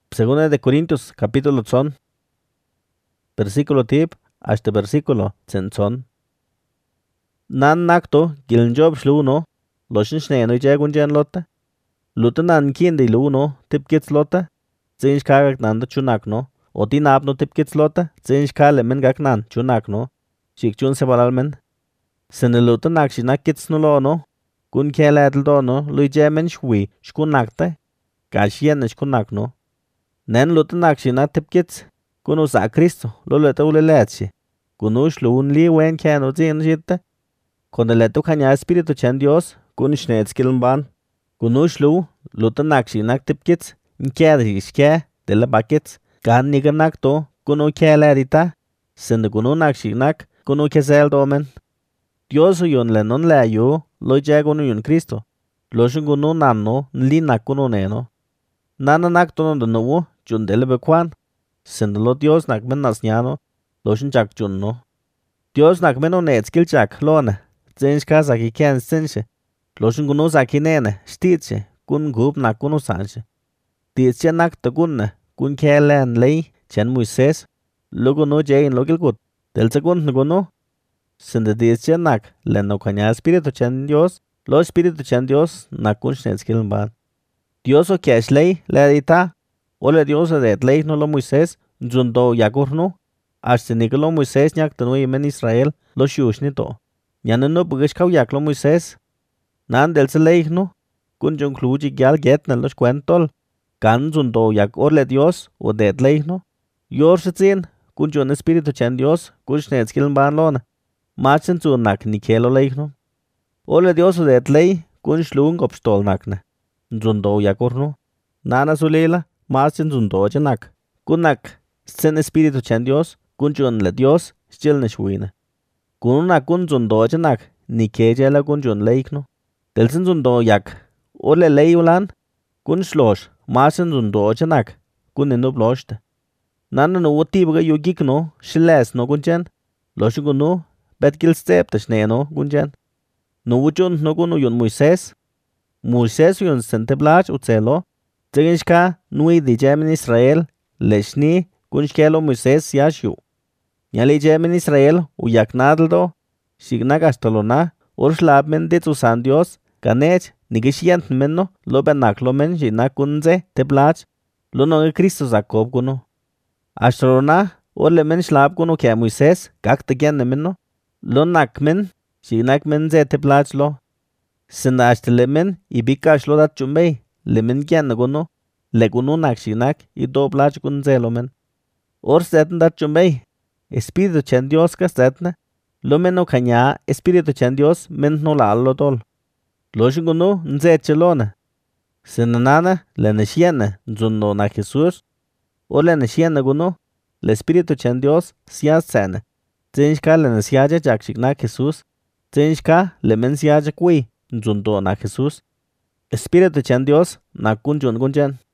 Segunda de Corintios, capítulo tson. Versículo tip, hasta versículo tson. Nan nakto, gilin job shluno, loshin shneno jagun jan lotta. Lutanan kindi luno, tip gits lotta. Zinsh kagak nanda chunakno. O tinapno tip gits lotta. Zinsh kale men gak nan chunakno. Shik chun sebalalmen. Sene lutanak shinak gits nulono. Kun kieladl dono, lui jamen shwi, shkunakta. Gashien shkunakno. Nen lutanak shinak tip gits. Kunu sa Cristo, loleta uleletsi. Kunu shlun li wen kano zin shitta. Cuando le tocan ya Espíritu Chan Dios, kun schnetz kilmban. Kunu shlu, lutanak shinak tip gits. Nkjadri ishke, de la bakits. Gan niganak to, kunu kieladita. Sende kunu nak shinak, kunu kesel domen. Dios yun le non le yo, lo jagunu yun Cristo. Lo shungunu nanno, nli nak kunu neno. Nana nak tono de nuwo, jun de le bekwan. Sende lo Dios nak men nasñano, lo shinchak junno. Dios nak men onets kilchak lone, zensh ka saki ken senshe. Lo shingunu saki nene, shtitche, kun gup nak kunu sanche. Titche nak te kunne, kun kelen lei, chen Moises, lugu no jain lo kilkut, del segundo nuguno. Sende titche nak, le no kanya Espíritu Chan Dios, lo Espíritu Chan Dios nak kun shnets kilmban. Dios o kesh lei, le edita. Ole Dios de ley no lo Moisés, jundo yakurno, hasta ni que lo Moisés nyak tenu yemen Israel, lo shush ni to. Nyan no bugish kau yak lo Moisés. Nan del se ley no, kun jung kluji gyal get na los cuentol. Kan jundo yak ole Dios o de ley no. Yor se zin, kun jun Espíritu Chan Dios, kun shnetz kiln ban lona. Machen zu nak ni kelo ley no. Ole Dios o de ley, kun shlung opstol nakne. Jundo yakurno. Nana sulela. Marchen zundo janak. Kunak, sen Espíritu Chan Dios, kunjun le Dios, still nishwina. Kunak kun zundo janak, ni kejela kunjun leikno. Delsen zundo yak, ole leulan, kun shlosh, marchen zundo janak, kun eno bloshte. Nana no tibaga yogikno, shiles no kunjan, loshiguno, betgil step tashneno kunjan. No wujun no kunu yun Moises. Moises yun senteblach utzelo. Teginshka nui di jemen Israel, leshni kunshkelo Moises yashu. Nyali jemen Israel uyak nadaldo, shignak astolona, urslab men de tusan Dios, ganech, nigishiyant menno, lo benaklo men shinak kunze, teblach, lo no Cristo Jacob kuno. Astolona, orle men shlab kuno kya Moises, kak tegyan menno, lo nak men, shinak men ze teblach lo. Sina ashtele men, ibikash lo dat chumbei. Lemen kyan naguno, leguno nakshinak, y doblach kun zelomen. Or setn dat chumbei, Espíritu Chan Dios ka setna, lo meno kanya, Espíritu Chan Dios men no la allo tol. Lo shinguno nze chelona. Senanana, le neshiana, nzuno na Jesus, o le neshiana guno, le Espíritu Chan Dios siya sana. Zinshka le neshiaja jakshik na Jesus, zinshka le men siyaja kui, nzundo na Jesus. Espíritu Chan Dios, na kunjun kunjan.